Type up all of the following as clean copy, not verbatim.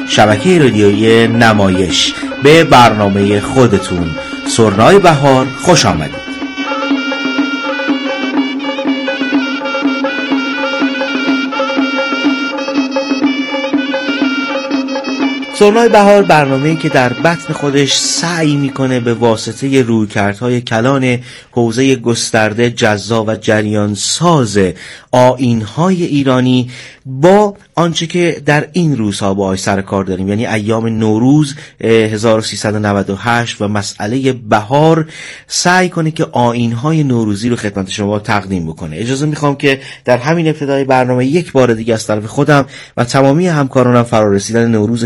شبکه رادیویی نمایش به برنامه خودتون سرنای بهار خوش آمدید. سرنای بهار برنامه‌ای که در بطن خودش سعی میکنه به واسطه رویکردهای کلان حوزه گسترده جذاب و جریان ساز آیین‌های ایرانی با آنچه که در این روزها باهاش سر کار داریم، یعنی ایام نوروز 1398 و مسئله بهار، سعی کنه که آیین‌های نوروزی رو خدمت شما تقدیم بکنه. اجازه میخوام که در همین ابتدای برنامه یک بار دیگه از طرف خودم و تمامی همکارانم فرارسیدن نوروز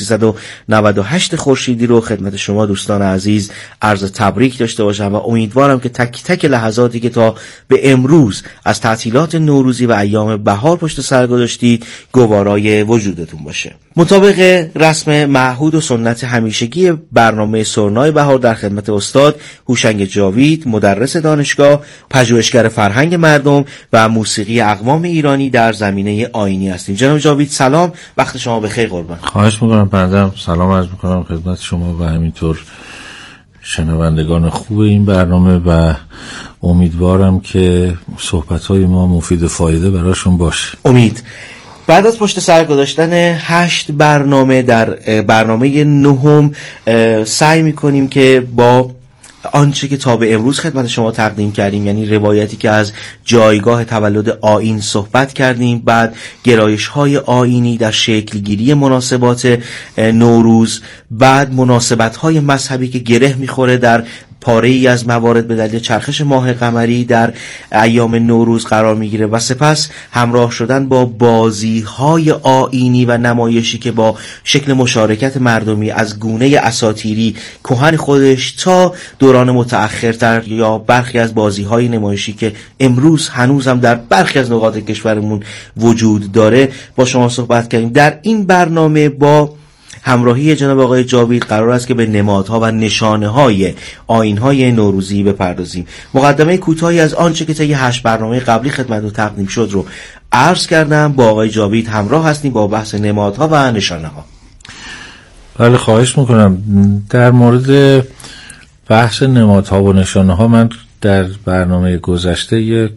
1398 خورشیدی رو خدمت شما دوستان عزیز عرض تبریک داشته باشم و امیدوارم که تک تک لحظاتی که تا به امروز از تعطیلات نوروزی و ایام بهار پشت سر گذاشتید گوارای وجودتون باشه. مطابق رسم معهود و سنت همیشگی برنامه سرنای بهار در خدمت استاد هوشنگ جاوید، مدرس دانشگاه، پژوهشگر فرهنگ مردم و موسیقی اقوام ایرانی در زمینه آیینی هستیم. جناب جاوید سلام، وقت شما بخیر قربان. خواهش می‌کنم بنده سلام عرض می‌کنم خدمت شما و همینطور شنوندگان خوب این برنامه و امیدوارم که صحبت‌های ما مفید و فایده براشون باشه. امید. بعد از پشت سر گذاشتن 8 برنامه در برنامه 9 سعی می‌کنیم که با آنچه که تا به امروز خدمت شما تقدیم کردیم، یعنی روایتی که از جایگاه تولد آیین صحبت کردیم، بعد گرایش‌های آیینی در شکلگیری مناسبات نوروز، بعد مناسبت‌های مذهبی که گره می‌خوره در پاره‌ای از موارد به دلیل چرخش ماه قمری در ایام نوروز قرار میگیره و سپس همراه شدن با بازی‌های آیینی و نمایشی که با شکل مشارکت مردمی از گونه اساطیری کهن خودش تا دوران متأخرتر یا برخی از بازی‌های نمایشی که امروز هنوز هم در برخی از نقاط کشورمون وجود داره با شما صحبت کردیم. در این برنامه با همراهی جناب آقای جاوید قرار است که به نمادها و نشانه‌های آیین‌های نوروزی بپردازیم. مقدمه کوتاهی از آنچه که طی 8 برنامه قبلی خدمتتون تقدیم شد رو عرض کردم. با آقای جاوید همراه هستیم با بحث نمادها و نشانه‌ها. بله خواهش میکنم. در مورد بحث نمادها و نشانه‌ها من در برنامه گذشته یک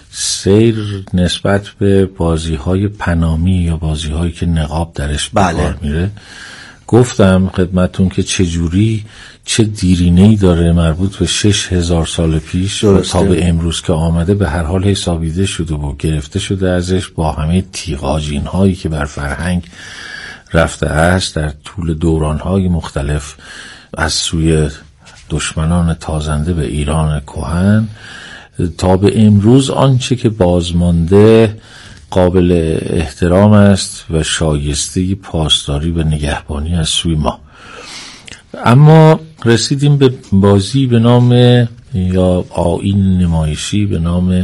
سیر نسبت به بازی‌های پنامی یا بازی‌هایی که نقاب درش به کار میره گفتم خدمتون که چجوری چه دیرینه‌ای داره مربوط به 6000 سال پیش تا به امروز که آمده به هر حال حسابیده شده و گرفته شده ازش با همه تیغاجین‌هایی که بر فرهنگ رفته است در طول دوران‌های مختلف از سوی دشمنان تازنده به ایران کهن تا به امروز. آنچه که بازمانده قابل احترام است و شایسته پاسداری و نگهبانی از سوی ما. اما رسیدیم به بازی به نام یا آیین نمایشی به نام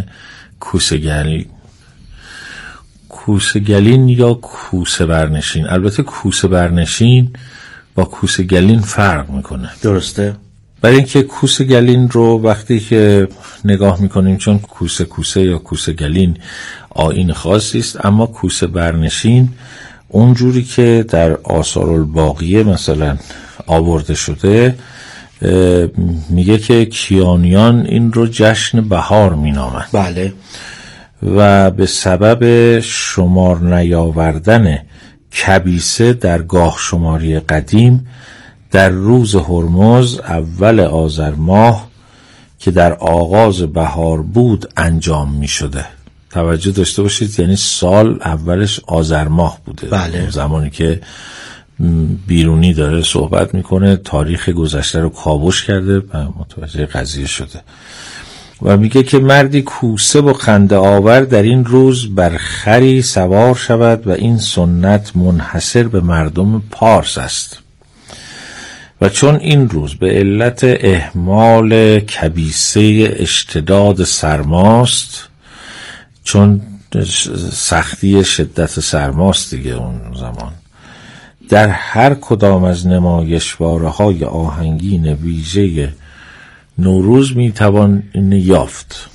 کوسه گلین یا کوسه برنشین. البته کوسه برنشین با کوسه گلین فرق میکنه. درسته؟ برای اینکه کوسه گلین رو وقتی که نگاه میکنیم، چون کوسه یا کوسه گلین آیین خاصی است، اما کوسه برنشین اونجوری که در آثار الباقیه مثلا آورده شده میگه که کیانیان این رو جشن بهار مینامند. بله. و به سبب شمار نیاوردن کبیسه در گاه شماری قدیم در روز هرمز اول آذر ماه که در آغاز بهار بود انجام می شده. توجه داشته باشید، یعنی سال اولش آذر ماه بوده. بله. زمانی که بیرونی داره صحبت میکنه تاریخ گذشته رو کاوش کرده و متوجه قضیه شده و میگه که مردی کوسه و خنده آور در این روز بر خری سوار شود و این سنت منحصر به مردم پارس است و چون این روز به علت اهمال کبیسه اشتداد سرماست، چون سختی شدت سرماست دیگه اون زمان، در هر کدام از نمایشواره‌های آهنگین ویژه نوروز میتوان یافت.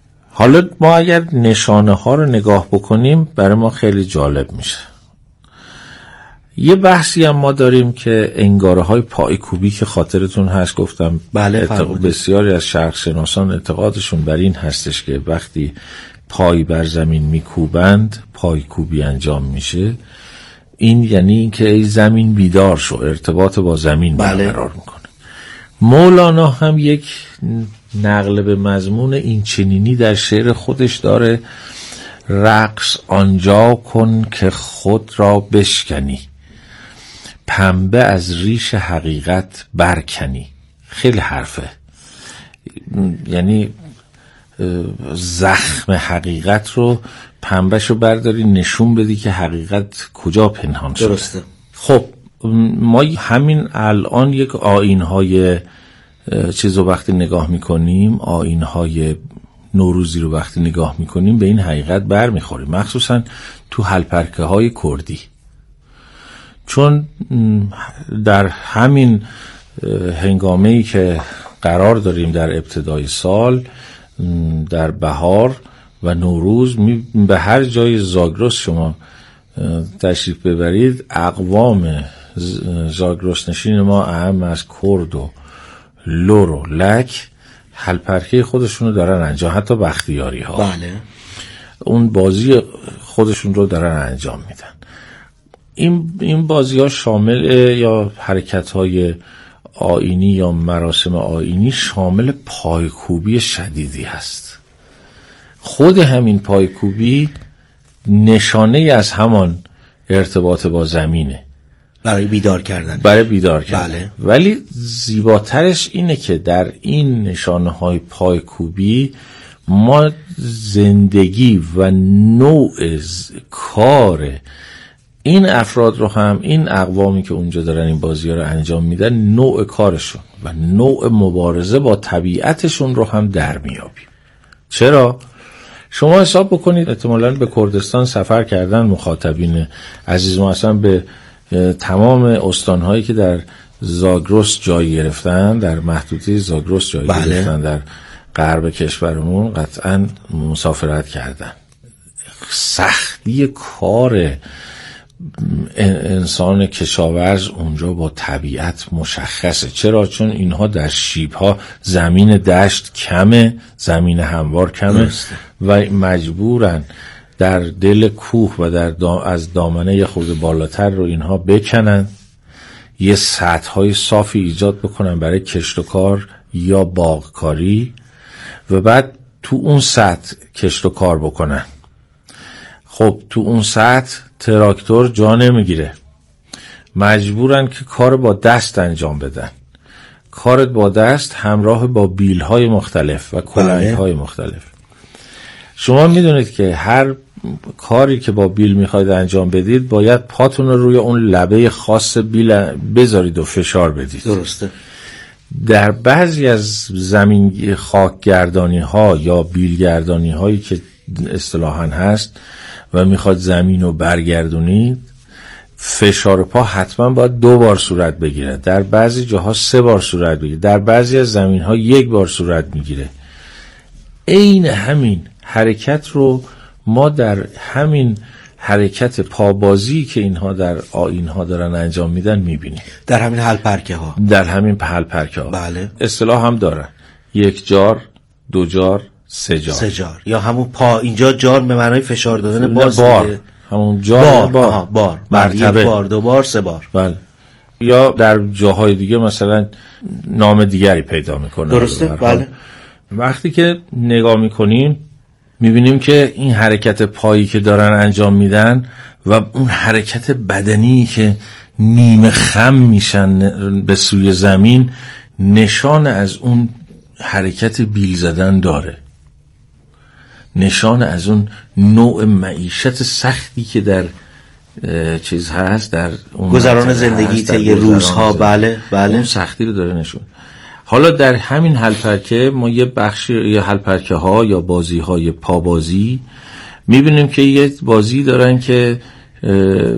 حالا ما اگر نشانه ها رو نگاه بکنیم برای ما خیلی جالب میشه. یه بحثی هم ما داریم که انگاره های پایکوبی که خاطرتون هست گفتم بله بسیاری از شرق شناسان اعتقادشون بر این هستش که وقتی پای بر زمین میکوبند پایکوبی انجام میشه. این یعنی اینکه ای زمین بیدار شو، ارتباط با زمین برقرار میکنه. مولانا هم یک نقل به مضمون این چنینی در شعر خودش داره: رقص آنجا کن که خود را بشکنی، پنبه از ریش حقیقت برکنی. خیلی حرفه، یعنی زخم حقیقت رو پنبهشو برداری نشون بدی که حقیقت کجا پنهان شده. درسته. خب ما همین الان یک آیین‌های چیزو وقتی نگاه میکنیم، آیین‌های نوروزی رو وقتی نگاه میکنیم به این حقیقت برمیخوریم، مخصوصا تو حلپرکه‌های کردی. چون در همین هنگامه‌ای که قرار داریم در ابتدای سال، در بهار و نوروز، به هر جای زاگرس شما تشریف ببرید، اقوام زاگرس نشین ما اهم از کرد و لور و لک حلپرکه خودشونو دارن انجام، حتی بختیاری ها بله اون بازی خودشون رو دارن انجام میدن. این بازی ها شامل یا حرکت های آیینی یا مراسم آیینی شامل پایکوبی شدیدی هست. خود همین پایکوبی نشانه از همان ارتباط با زمینه برای بیدار کردن. بله. ولی زیباترش اینه که در این نشانه های پایکوبی ما زندگی و نوع کار این افراد رو هم، این اقوامی که اونجا دارن این بازی ها رو انجام میدن، نوع کارشون و نوع مبارزه با طبیعتشون رو هم در میابیم. چرا؟ شما حساب بکنید احتمالاً به کردستان سفر کردن مخاطبین عزیز ما، اصلا به تمام استانهایی که در زاگرس جای گرفتن، در محدوده زاگرس جای گرفتن در غرب کشورمون، قطعاً مسافرت کردن. سختی کار انسان کشاورز اونجا با طبیعت مشخصه. چرا؟ چون اینها در شیبها زمین دشت کمه، زمین هموار کمه و مجبورن در دل کوه و از دامنه یه خورده بالاتر رو اینها بکنن، یه سطح‌های صافی ایجاد بکنن برای کشت و کار یا باغکاری و بعد تو اون سطح کشت و کار بکنن. خب تو اون سطح تراکتور جا نمیگیره، مجبورن که کار با دست انجام بدن. کار با دست همراه با بیل‌های مختلف و کلنگ‌های مختلف. شما میدونید که هر کاری که با بیل میخواید انجام بدید باید پاتون رو روی اون لبه خاص بیل بذارید و فشار بدید. درسته. در بعضی از زمین خاکگردانی ها یا بیلگردانی هایی که اصطلاحاً هست و میخواد زمین رو برگردونید، فشار پا حتما باید 2 بار صورت بگیره، در بعضی جاها 3 بار صورت بگیره، در بعضی از زمین ها 1 بار صورت میگیره. این همین حرکت رو ما در همین حرکت پابازی که اینها در آیین‌ها دارن انجام میدن میبینیم، در همین حلپرکه ها. بله. اصطلاح هم دارن: 1 جار، 2 جار، 3 جار. یا همون پا، اینجا جار به معنای فشار دادن بار، همون جار بار. مرتبه. 1 بار، 2 بار، 3 بار. بله. یا در جاهای دیگه مثلا نام دیگری پیدا میکنه. درسته. بله. وقتی که نگاه میکنیم میبینیم که این حرکت پایی که دارن انجام میدن و اون حرکت بدنی که نیمه خم میشن به سوی زمین نشان از اون حرکت بیل زدن داره، نشان از اون نوع معیشت سختی که در چیز هست، در اون گذران زندگی طی روزها. بله اون سختی رو داره نشون. حالا در همین حلپرکه ما یه بخشی یا حلپرکه ها یا بازی های پابازی میبینیم که یه بازی دارن که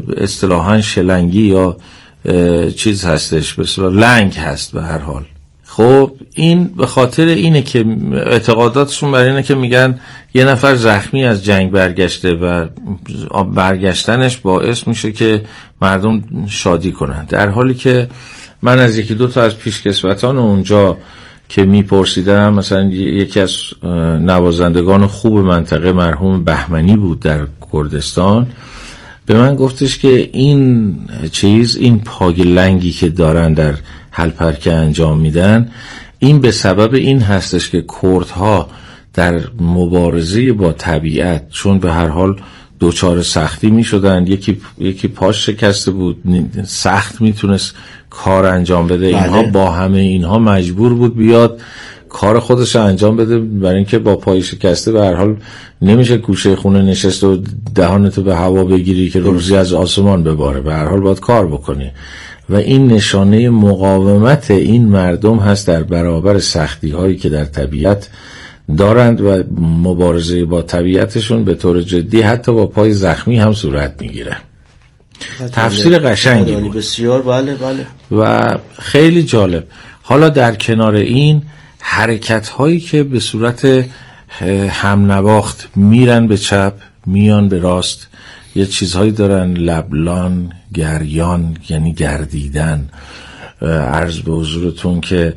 اصطلاحاً شلنگی یا چیز هستش، به اصطلاح لنگ هست به هر حال. خب این به خاطر اینه که اعتقاداتشون برای اینه که میگن یه نفر زخمی از جنگ برگشته و برگشتنش باعث میشه که مردم شادی کنن، در حالی که من از یکی دو تا از پیشکسوتان اونجا که میپرسیدم، مثلا یکی از نوازندگان خوب منطقه مرحوم بهمنی بود در کردستان، به من گفتش که این پاگ لنگی که دارن در هلپرکه انجام میدن، این به سبب این هستش که کردها در مبارزه با طبیعت، چون به هر حال دوچار سختی می شدن، یکی پاش شکسته بود، سخت میتونست کار انجام بده، اینها با همه اینها مجبور بود بیاد کار خودش انجام بده، برای اینکه با پای شکسته به هر حال نمیشه گوشه خونه نشست و دهانتو به هوا بگیری که روزی از آسمان بباره، به هر حال باید کار بکنی. و این نشانه مقاومت این مردم هست در برابر سختی هایی که در طبیعت دارند و مبارزه با طبیعتشون به طور جدی حتی با پای زخمی هم صورت میگیره. تفسیر قشنگی بود بسیار. بله بله. و خیلی جالب. حالا در کنار این حرکت هایی که به صورت هم نواخت میرن به چپ میان به راست، یه چیزهایی دارن، لبلان، گریان یعنی گردیدن. عرض به حضورتون که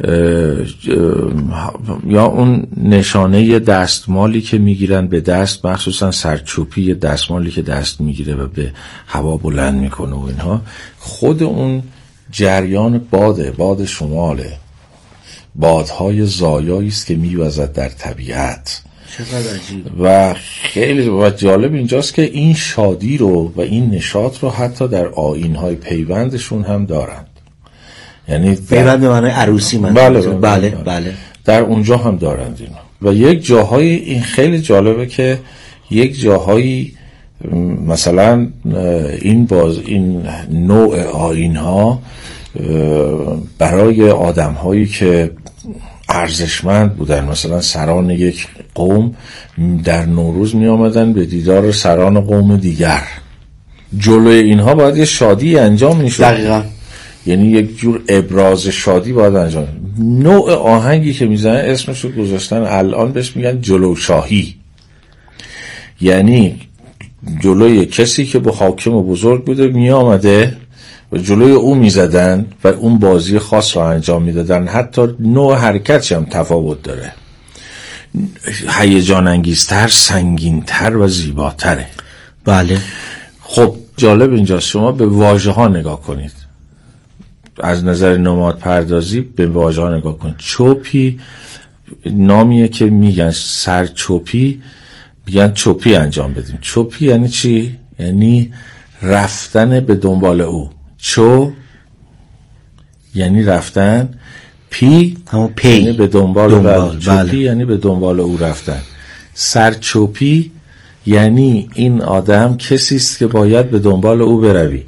یا اون نشانه دستمالی که میگیرن به دست، مخصوصا سرچوپی دستمالی که دست میگیره و به هوا بلند میکنه و اینها، خود اون جریان باد شماله، بادهای زایایی است که میوزد در طبیعت. چقدر عجیب. و خیلی جالب اینجاست که این شادی رو و این نشاط رو حتی در آیین‌های پیوندشون هم دارند، یعنی پیوند به معنای عروسی. من بله در اونجا هم دارند اینو. و یک جاهایی این خیلی جالبه که یک جاهایی مثلا این نوع آیین‌ها برای آدم‌هایی که ارزشمند بودن، مثلا سران یک قوم در نوروز می آمدن به دیدار سران قوم دیگر، جلوی اینها باید یه شادی انجام می شد. دقیقا. یعنی یک جور ابراز شادی باید انجام. نوع آهنگی که میزنن اسمشو گذاشتن الان بهش میگن جلوشاهی، یعنی جلوی کسی که با حاکم بزرگ بوده می آمده و جلوی او میزدن و اون بازی خاص رو انجام میدادن. حتی نوع حرکتش هم تفاوت داره، هیجان انگیزتر، سنگینتر و زیباتره. بله. خب جالب اینجاست، شما به واژه ها نگاه کنید، از نظر نماد پردازی به واژه ها نگاه کنید. چوپی نامیه که میگن سرچوپی، میگن چوپی انجام بدیم. چوپی یعنی چی؟ یعنی رفتن به دنبال او. چو یعنی رفتن، پی همون پی یعنی به دنبال. چوپی بله. یعنی به دنبال او رفتن. سرچوپی یعنی این آدم کسی است که باید به دنبال او بروی.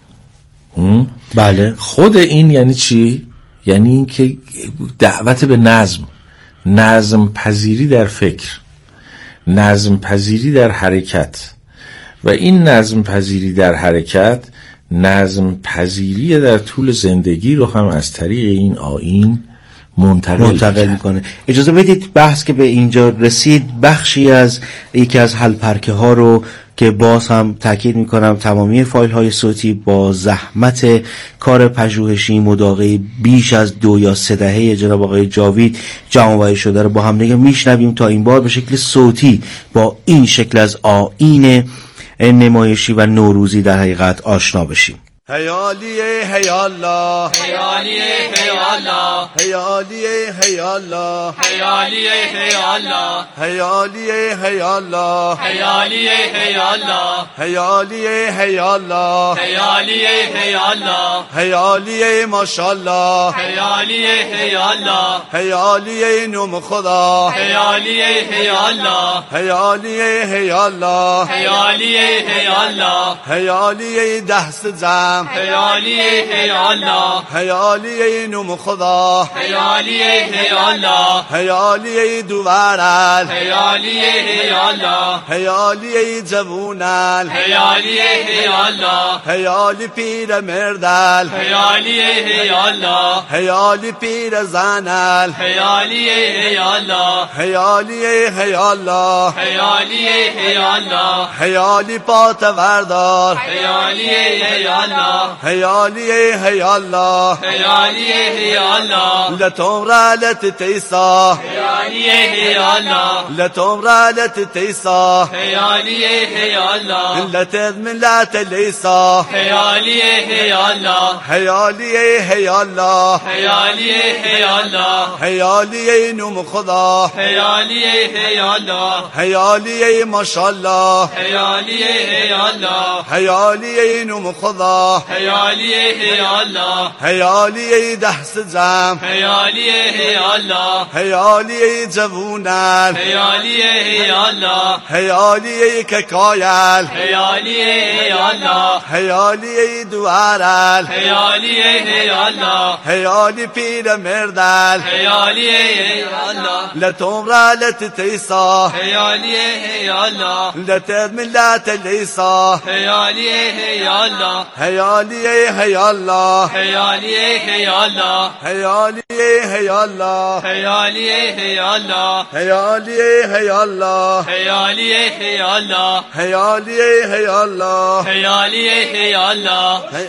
بله. خود این یعنی چی؟ یعنی این که دعوت به نظم پذیری در فکر، نظم پذیری در حرکت. و این نظم پذیری در حرکت، نظم پذیری در طول زندگی رو هم از طریق این آیین منتقل میکنه. اجازه بدید بحث که به اینجا رسید، بخشی از یکی از هلپرکه ها رو که باز هم تاکید میکنم تمامی فایل های صوتی با زحمت کار پژوهشی مداقه بیش از 2 یا 3 دهه جناب آقای جاوید جمع‌آوری شده رو با هم دیگه میشنویم تا این بار به شکل صوتی با این شکل از آیین نمایشی و نوروزی در حقیقت آشنا بشیم. هیالیه هیالا هیالیه هیالا هیالیه هیالا هیالیه هیالا هیالیه هیالا هیالیه هیالا هیالیه هیالا هیالیه هیالا هیالیه ماشاءالله هیالیه هیالا هیالیه نوم خدا هیالیه هیالا هیالیه هیالا هیالیه هیالا هیالیه دست زن زم هیالی هی الله هیالی نوم خدا هیالی هی الله هیالی دوارل هیالی هی الله هیالی جوونل هیالی هی الله هیالی پیر مردل هیالی هی الله هیالی پیر زنل هیالی هی الله هیالی هی الله هیالی هی الله هیالی پات وردار هیالی هی الله هیالی هی الله هیالی هی الله لتمرا لتتيسا هیالی هی الله لتمرا لتتيسا هیالی هی الله لتذمن لا تليسا هیالی هی الله هیالی هی الله هیالی هی الله هیالی نوم خدا هیالی هی الله هیالی ماشاءالله هیالی هی الله هیالی نوم خدا هیالی هی الله هیالی دست زم هیالی هی الله هیالی جوونل هیالی هی الله هیالی ککایل هیالی هی الله هیالی دوارل هیالی هی الله هیالی پیر مردل هیالی هی الله لتمرا لتتيسا هیالی هی الله لتذمن لا تليسا هیالی هی الله هیالی هی الله هیالی هی الله هیالی هی الله هیالی هی الله هیالی هی الله هیالی هی الله هیالی هی الله هیالی هی الله هی-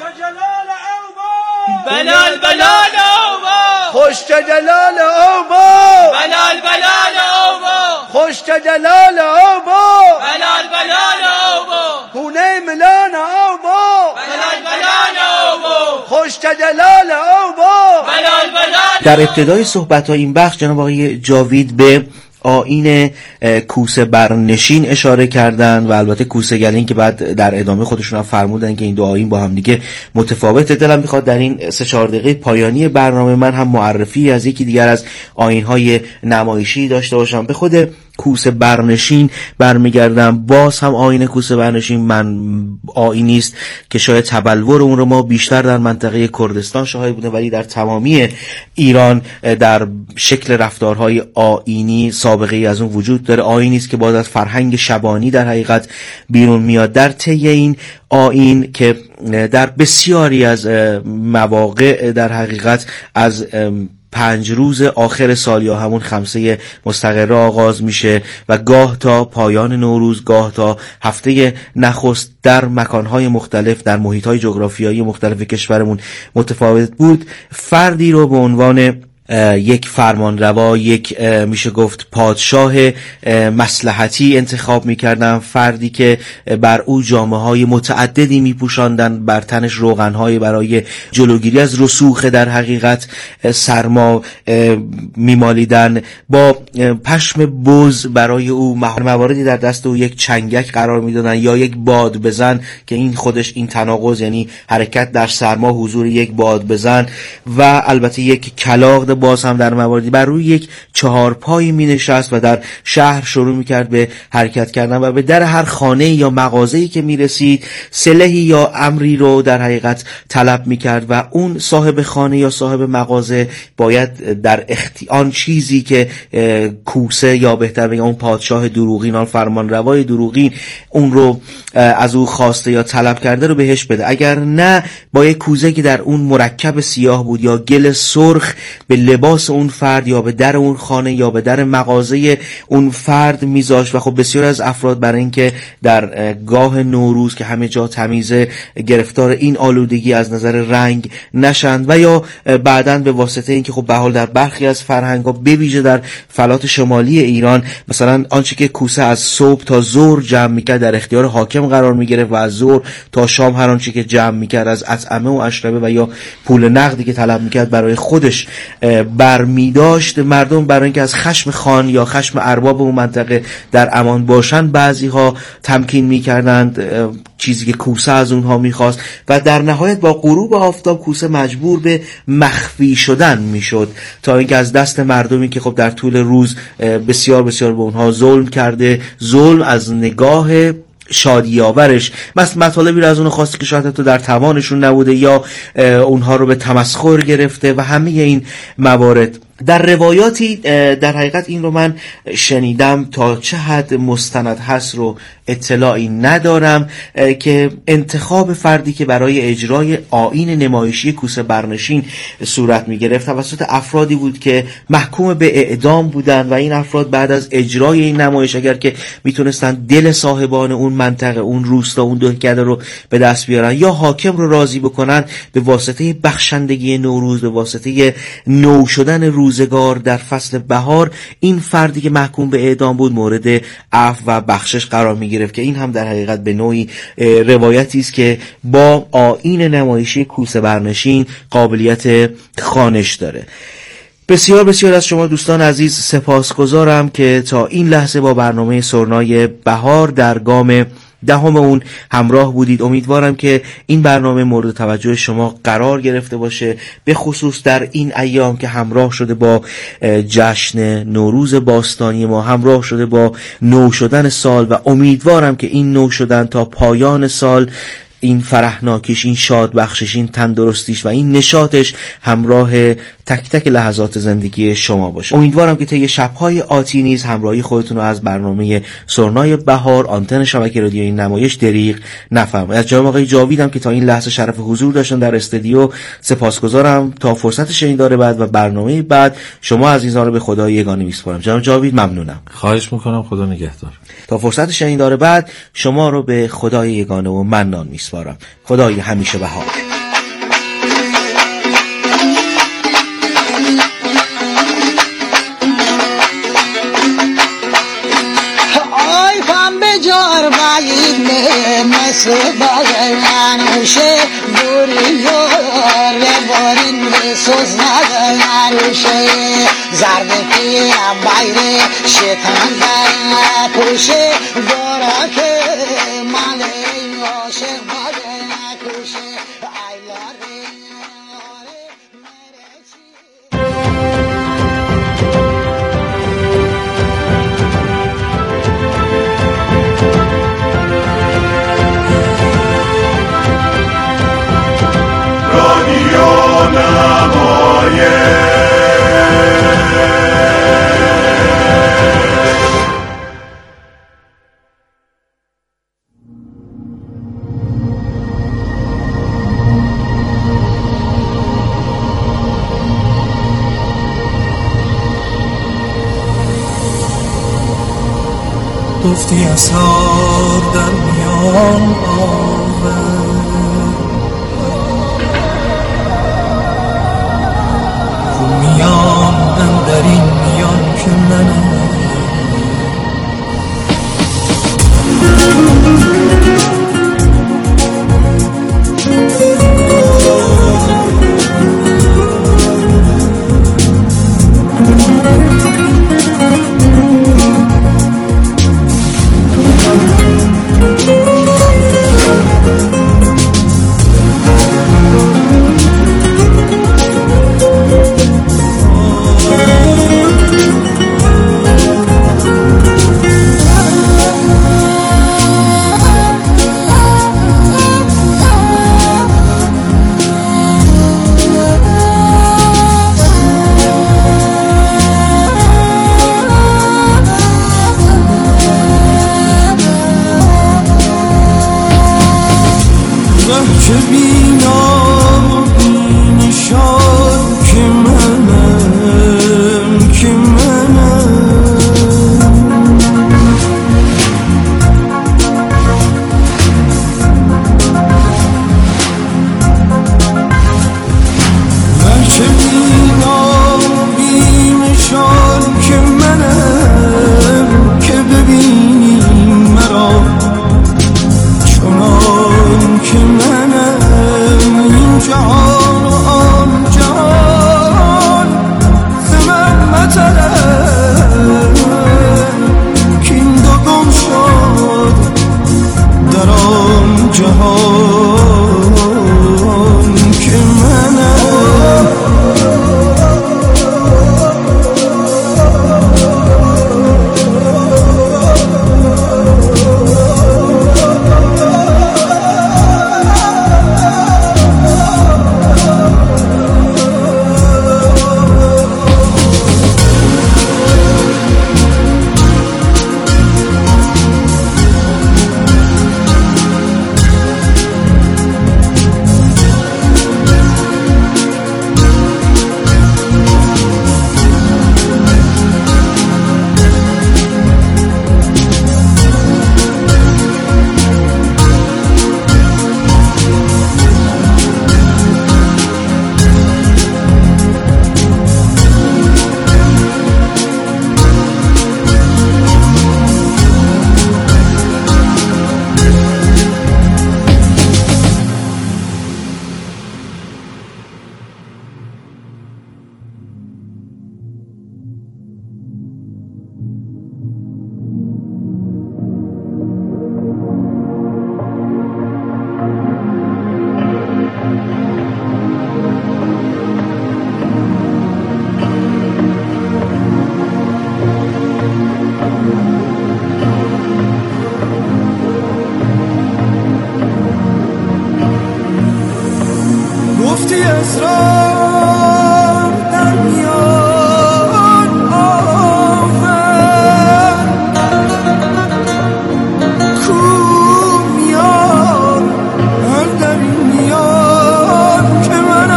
بلال بلال اوبا خوش جلال اوبا بلال بلال اوبا خوش جلال اوبا بلال بلال اوبا هونه ملان اوبا بلال بلال اوبا خوش جلال اوبا بلال بلال در ابتدای صحبت‌های این بخش جناب آقای جاوید به آیین کوسه برنشین اشاره کردن و البته کوسه گلین که بعد در ادامه خودشون هم فرمودن که این دو آیین با هم دیگه متفاوته. دلم میخواد در این 3-4 دقیقه پایانی برنامه من هم معرفی از یکی دیگر از آیین‌های نمایشی داشته باشم. به خود کوسه برنشین برمیگردم. باز هم آیین کوسه برنشین من آیینی است که شاید تبلور اون رو ما بیشتر در منطقه کردستان شاهد بوده، ولی در تمامی ایران در شکل رفتارهای آیینی سابقه ای از اون وجود داره. آیینی است که باز از فرهنگ شبانی در حقیقت بیرون میاد. در طی این آیین که در بسیاری از مواقع در حقیقت از 5 روز آخر سال یا همون خمسه مستقره آغاز میشه و گاه تا پایان نوروز، گاه تا هفته نخست در مکانهای مختلف در محیطهای جغرافیایی مختلف کشورمون متفاوت بود. فردی رو به عنوان یک فرمانروا، یک میشه گفت پادشاه مصلحتی انتخاب میکردن، فردی که بر او جامه‌های متعددی میپوشاندن، بر تنش روغن‌های برای جلوگیری از رسوخ در حقیقت سرما میمالیدن، با پشم بز برای او مواردی در دست او یک چنگک قرار میدادن یا یک باد بزن که این خودش این تناقض، یعنی حرکت در سرما، حضور یک باد بزن و البته یک کلاغ باز هم در مواردی بر روی یک 4 پایی می نشست و در شهر شروع می کرد به حرکت کردن و به در هر خانه یا مغازه‌ای که می رسید سلحی یا امری رو در حقیقت طلب می کرد و اون صاحب خانه یا صاحب مغازه باید در آن چیزی که کوسه یا بهتر بگم اون پادشاه دروغین، آن فرمانروای دروغین اون رو از او خواسته یا طلب کرده رو بهش بده. اگر نه با یک کوزه که در اون مرکب سیاه بود یا گل سرخ به لباس اون فرد یا به در اون خانه یا به در مغازه اون فرد میذاشت و خب بسیار از افراد برای اینکه در گاه نوروز که همه جا تمیزه گرفتار این آلودگی از نظر رنگ نشند و یا بعداً به واسطه اینکه خب به حال در برخی از فرهنگ‌ها به ویژه در فلات شمالی ایران مثلا آنچه که کوسه از صبح تا ظهر جمع میکرد در اختیار حاکم قرار میگرفت و از ظهر تا شام هر آنچه که جمع میکرد از اطعمه و اشربه و یا پول نقدی که طلب میکرد برای خودش برمیداشت. مردم برای اینکه از خشم خان یا خشم ارباب اون منطقه در امان باشند بعضی ها تمکین میکردند چیزی که کوسه از اونها میخواست و در نهایت با غروب آفتاب کوسه مجبور به مخفی شدن میشد تا اینکه از دست مردمی که خب در طول روز بسیار بسیار به اونها ظلم کرده، ظلم از نگاه شادی آورش، مطالبی رو از اون خواسته که شاید تو در توانشون نبوده یا اونها رو به تمسخر گرفته و همه این موارد. در روایاتی در حقیقت این رو من شنیدم، تا چه حد مستند هست رو اطلاعی ندارم، که انتخاب فردی که برای اجرای آیین نمایشی کوسه برنشین صورت می گرفت توسط افرادی بود که محکوم به اعدام بودند و این افراد بعد از اجرای این نمایش اگر که میتونستن دل صاحبان اون منطقه، اون روستا، اون دهکده رو به دست بیارن یا حاکم رو راضی بکنن، به واسطه بخشندگی نوروز، به واسطه نو شدن روزگار در فصل بهار، این فردی که محکوم به اعدام بود مورد عفو و بخشش قرار می گرفت، که این هم در حقیقت به نوعی روایتی است که با آیین نمایشی کوسه برنشین قابلیت خوانش داره. بسیار بسیار از شما دوستان عزیز سپاسگزارم که تا این لحظه با برنامه سرنای بهار در گام دهم اون همراه بودید. امیدوارم که این برنامه مورد توجه شما قرار گرفته باشه، به خصوص در این ایام که همراه شده با جشن نوروز باستانی ما، همراه شده با نو شدن سال، و امیدوارم که این نو شدن تا پایان سال، این فرحناکیش، این شادبخشش، این تندرستیش و این نشاطش همراه تک تک لحظات زندگی شما باشه. امیدوارم که طی شب‌های آتی نیز همراهی خودتون رو از برنامه سرنای بهار آنتن شبکه رادیویی نمایش دریغ نفرمایید. از جناب آقای جاویدم که تا این لحظه شرف حضور داشتن در استودیو سپاسگزارم. تا فرصت شنیدار بعد و برنامه بعد شما عزیزان رو به خدای یگانه میسپارم. جناب جاوید ممنونم. خواهش میکنم، خدا نگهدار. تا فرصت شنیدار بعد شما رو به خدای یگانه و منان میسپارم. خدای همیشه بهار. جار باید مثل باگرانوشه بوریار بارین بسوز ندارنوشه زرد پیرم بایر شیطان در پوشه دارا که ماله عاشق باگرانوشه ایلاره گفتی اسرار در میان آور رو میان اندر این میان که منم که منم اسرار در میان آفر کو میان در این میان که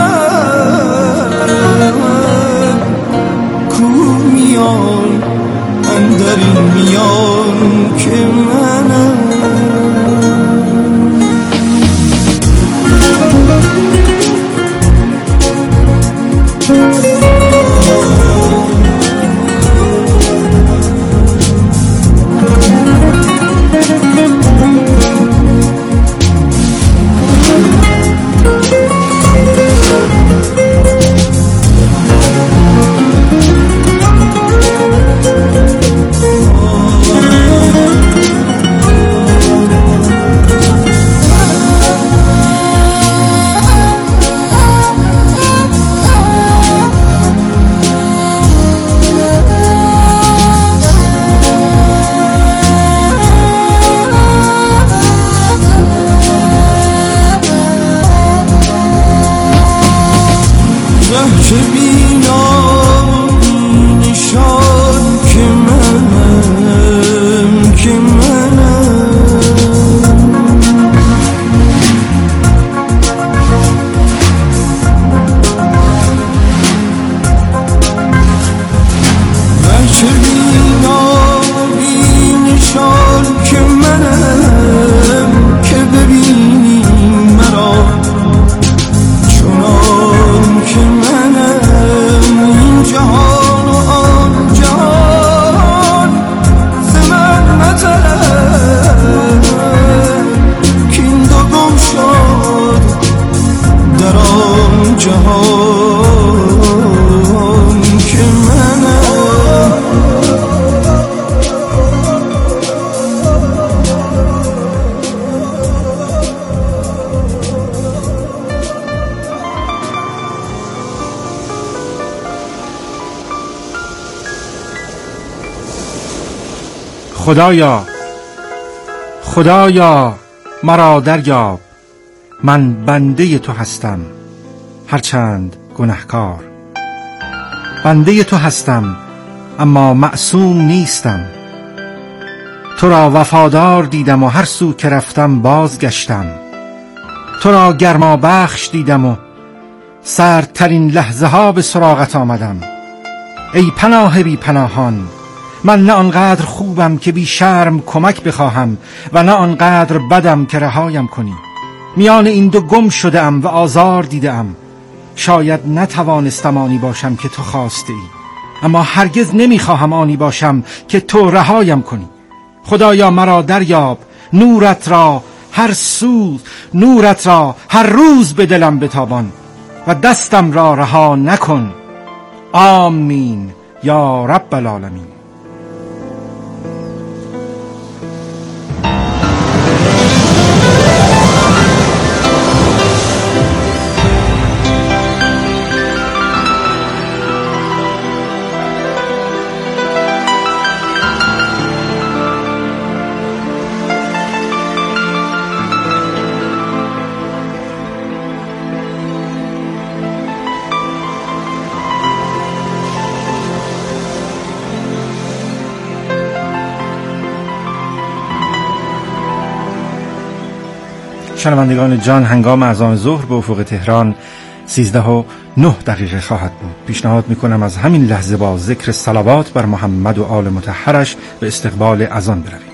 منم کو میان در این میان که منم که بینام نشان که منم که منم که بینام نشان که منم که ببینی مرا چنان که منم این جهان و آن جهان ز من نطلب که این دو گم شد در آن جهان که منم خدایا مرا دریاب، من بنده تو هستم هرچند گنهکار. بنده تو هستم اما معصوم نیستم، تو را وفادار دیدم و هر سو که رفتم بازگشتم. تو را گرما بخش دیدم و سردترین لحظه ها به سراغت آمدم. ای پناه بی پناهان، من نه آنقدر خوبم که بی شرم کمک بخواهم و نه آنقدر بدم که رهایم کنی. میان این دو گم شدم و آزار دیدم. شاید نتوانستم آنی باشم که تو خواسته ای، اما هرگز نمیخواهم آنی باشم که تو رهایم کنی. خدایا مرا دریاب، نورت را هر روز به دلم بتابان و دستم را رها نکن. آمین یا رب العالمین. شنوندگان جان، هنگام اذان ظهر به افق تهران 13:09 خواهد بود. پیشنهاد میکنم از همین لحظه با ذکر صلوات بر محمد و آل مطهرش به استقبال اذان برویم.